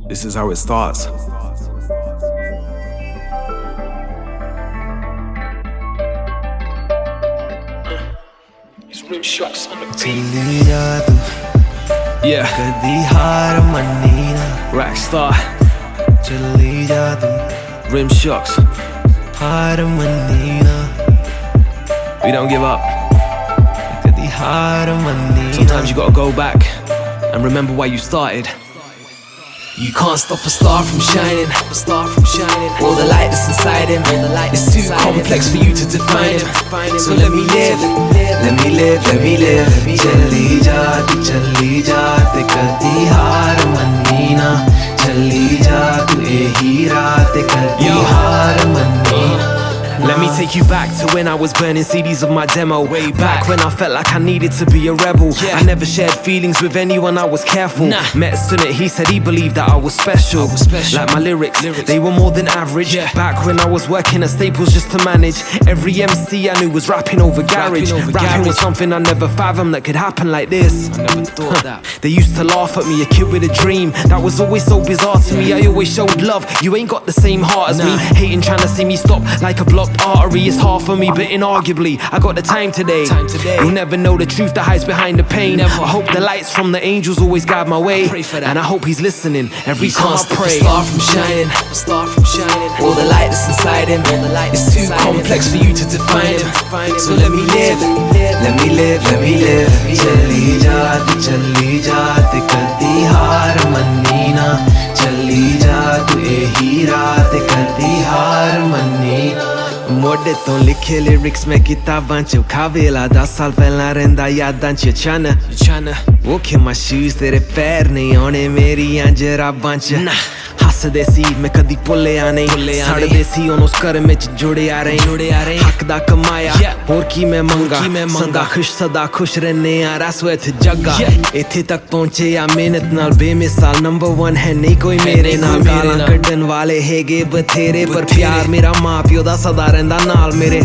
This is how it starts. It's Rim Shots on the beat. चली जा तू Yeah, कदी हार मन्नी ना Rockstar, चली जा तू Rim Shots. हार मन्नी ना We don't give up. कदी हार मन्नी ना Sometimes you gotta go back and remember why you started. You can't stop a star from shining, a star from shining. All the light that's inside him, all the light is too complex for you to define him. So let me live, let me live, let me live चली जा तू चली जा ते कदी हार मन्नी ना चली जा तू यही रात कदी हार मन्नी ना Let me take you back to when I was burning CDs of my demo. Way back when I felt like I needed to be a rebel. I never shared feelings with anyone, I was careful. Met Sunnit, he said he believed that I was special. Like my lyrics, they were more than average. Back when I was working at Staples just to manage, every MC I knew was rapping over garage. Rapping was something I never fathomed that could happen like this. I never thought that. They used to laugh at me, a kid with a dream. That was always so bizarre to me. I always showed love, you ain't got the same heart as me. Hating trying to see me stop like a blocked artery. It's hard for me, but inarguably I got the time today. You'll never know the truth that hides behind the pain. I hope the lights from the angels always guide my way, and I hope he's listening every time I pray. A star from shining, a star from shining. All the light that's inside him, all the light is too complex for you to define him. So let me live, let me live, let me live चली जा तू चली जा ते कदी हार मन्नी ना चली जा तू यही रात कदी हार मन्नी ना मोड़े तो लिखे लिरिक्स में किताबां च खावेला 10 साल पहला रहिंदा यादां च छाना Walk in my shoes तेरे पैर नहीं आने मेरियां जराबां च हसदे सी मैं कदी भुल्लिया नहीं सड़दे सी हुन उस घर में जुड़े आ रहे हक दा कमाया होर की मैं मंगा सदा खुश रहने आ that's where to जगा इत्थे तक पहुंचे आ मेहनत नाल बेमिसाल नंबर 1 है नहीं कोई मेरे नाल गालां कड्डन वाले हैगे बथेरे पर प्यार मेरा मां प्यो दा सदा रहिंदा नाल मेरे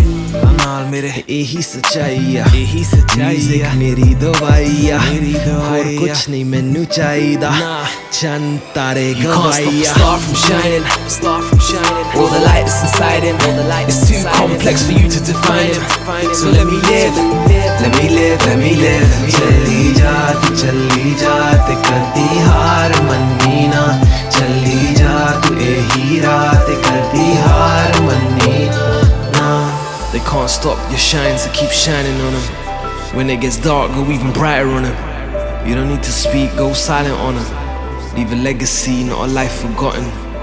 यही सच्चाई आ म्यूजिक मेरी दवाई आ होर कुछ नहीं मैनू चाहिदा चंद तारे गवाइया star from shining, a star from shining. All the light that's inside him, all the light is too complex for you to define him. So let me live, let me live, let me live चली जा तू चली जा ते कदी हार मन्नी ना चली जा तू यही रात कदी हार मन्नी ना They can't stop your shine, so keep shining on them. When it gets dark, go even brighter on them. You don't need to speak, go silent on them. Leave a legacy, not a life forgotten.